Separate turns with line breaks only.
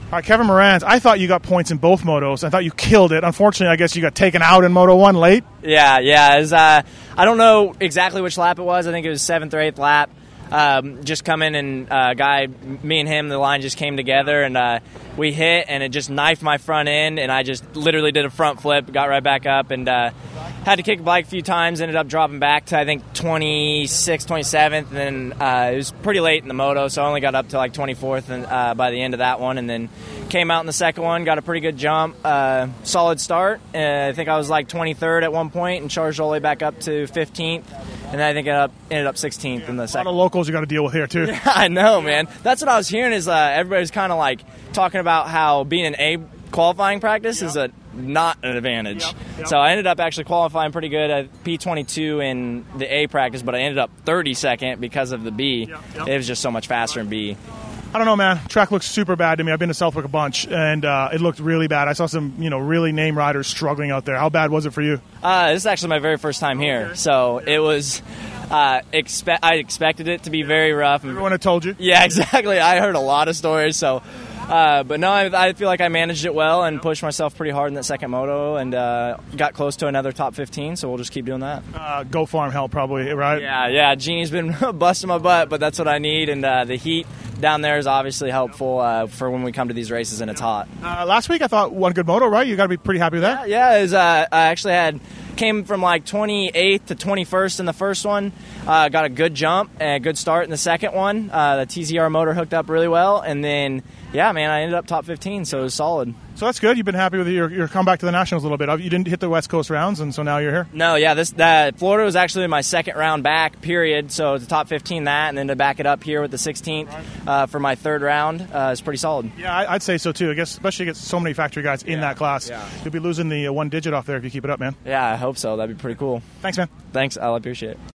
All right, Kevin Morans, I thought you got points in both motos. I thought you killed it. Unfortunately, I guess you got taken out in Moto 1 late.
Yeah. It was, I don't know exactly which lap it was. I think it was 7th or 8th lap. Just coming and me and him, the line just came together, and we hit, and it just knifed my front end, and I just literally did a front flip, got right back up, and had to kick the bike a few times, ended up dropping back to, I think, 26th, 27th, and then it was pretty late in the moto, so I only got up to like 24th and, by the end of that one, and then came out in the second one, got a pretty good jump, solid start. I think I was like 23rd at one point and charged all the way back up to 15th. And I think it ended up 16th in the second.
A lot of locals you got to deal with here, too.
Yeah, I know, man. That's what I was hearing is everybody's kind of like talking about how being an A qualifying practice is not an advantage.
Yep.
So I ended up actually qualifying pretty good at P22 in the A practice, but I ended up 32nd because of the B.
Yep.
It was just so much faster in B.
I don't know, man. Track looks super bad to me. I've been to Southwick a bunch, and it looked really bad. I saw some, really name riders struggling out there. How bad was it for you?
This is actually my very first time here, so it was. I expected it to be very rough.
Everyone had told you?
Yeah, exactly. I heard a lot of stories, so. But no, I feel like I managed it well and pushed myself pretty hard in that second moto, and got close to another top 15. So we'll just keep doing that.
Go Farm help, probably, right?
Yeah. Genie's been busting my butt, but that's what I need, and the heat down there is obviously helpful for when we come to these races and it's hot.
Last week I thought one good moto, right? You got to be pretty happy with that.
Yeah. It was, I actually came from like 28th to 21st in the first one. Got a good jump and a good start in the second one. The TZR motor hooked up really well, and then I ended up top 15, so it was solid.
So that's good. You've been happy with your comeback to the Nationals a little bit. You didn't hit the West Coast rounds, and so now you're here?
No, Florida was actually my second round back, period. So the top 15 that, and then to back it up here with the 16th for my third round is pretty solid.
Yeah, I'd say so too. I guess especially against so many factory guys in that class. Yeah. You'll be losing the one digit off there if you keep it up, man.
Yeah, I hope so. That'd be pretty cool.
Thanks, man.
Thanks. I'll appreciate it.